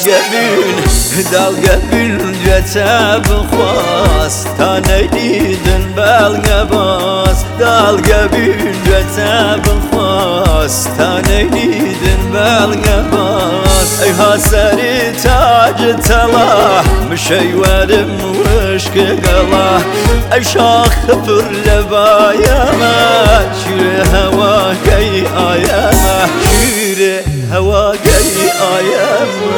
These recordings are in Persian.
دلگە بین دوێتە بخواست تا نەیدیدن بەڵگە باس دڵگە بین دوێتە بخواست تا نەیدیدن بەڵگە باس ئەیها سەری تاجت تەڵا مشەی وەرم وشکە گەڵا ئەی شاخە پڕ لە بایەمە شیرێ هەواگەی ئایەمە شیرێ هەواگەی ئایەمە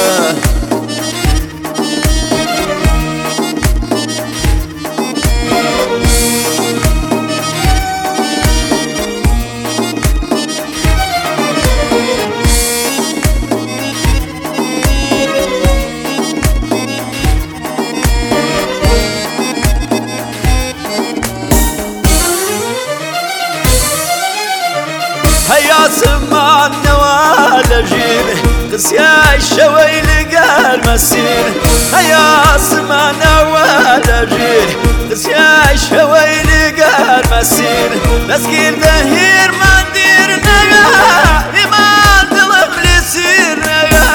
هەیاسمانەوە لە ژیر قسیای شەوەی لەگەر مەسیر هەیاسمانەوە لە ژیر قسیای شەوەی لەگەر مەسیر دەستگیردە هیرمان دیر نەگە هیمان دڵم لێ سیر نەگە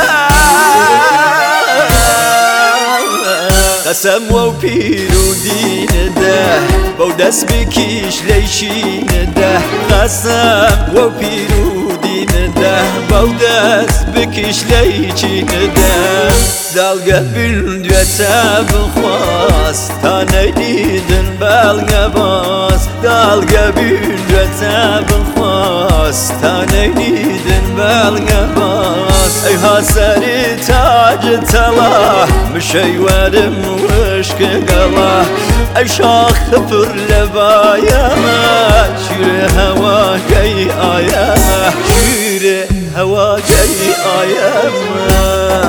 قەسەم وەو پیر و دینەدە بەو دەست بکیش لەیشینەدە قەسەم وەو پیر و دینەدە بەو دەست بکیش لەیچینەدە دڵگە بین دوێتە بخواست تا نەیدیدن بەڵگە باس دڵگە بین دوێتە بخواست تا نەیدیدن بەڵگە باس ئەیها سەری تاجت تەڵا مشەی وەرم وشکە گەڵا ئەی شاخە پڕ لە بایەمە شیرێ هەواگەی ئایەمە شیرێ هەواگەی ئایەمە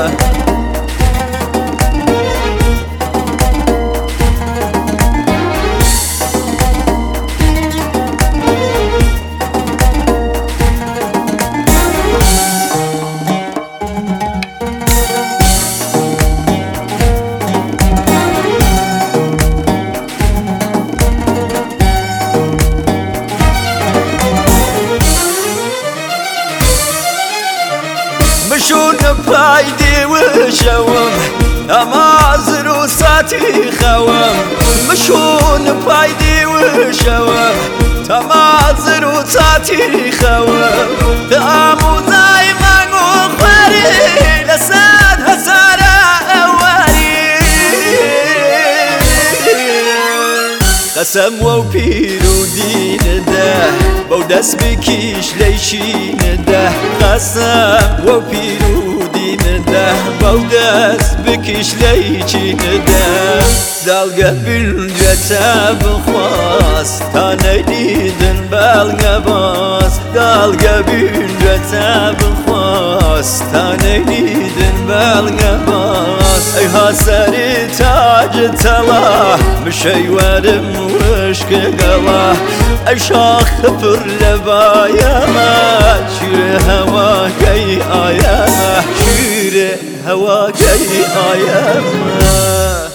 مشون پای دیوشەوم ئەمازر و ساتی خەوم مشون پای دیوشەوم تەمازر و چاتی خەوم ئاموزای مانگ و خواری لەسەد هەزارە ئەواری قەسەم وەو پیر و دینەدە بەو دەست بکیش لەیشینەدە قەسەم وەو پیر و دینەدە بەو دەست بکیش لەیچینەدە دڵگە بین دوێتە بخواست تا نەیدیدن بەڵگە باس دڵگە بین دوێتە بخواست تا نەیدیدن بەڵگە باس ئەیها سەری تاجت تەڵا مشەی وەرم وشکە گەڵا ئەی شاخە پڕ لە بایەمە شیرێ هەواگەی ئایەمە شیرێ هەواگەی ئایەمە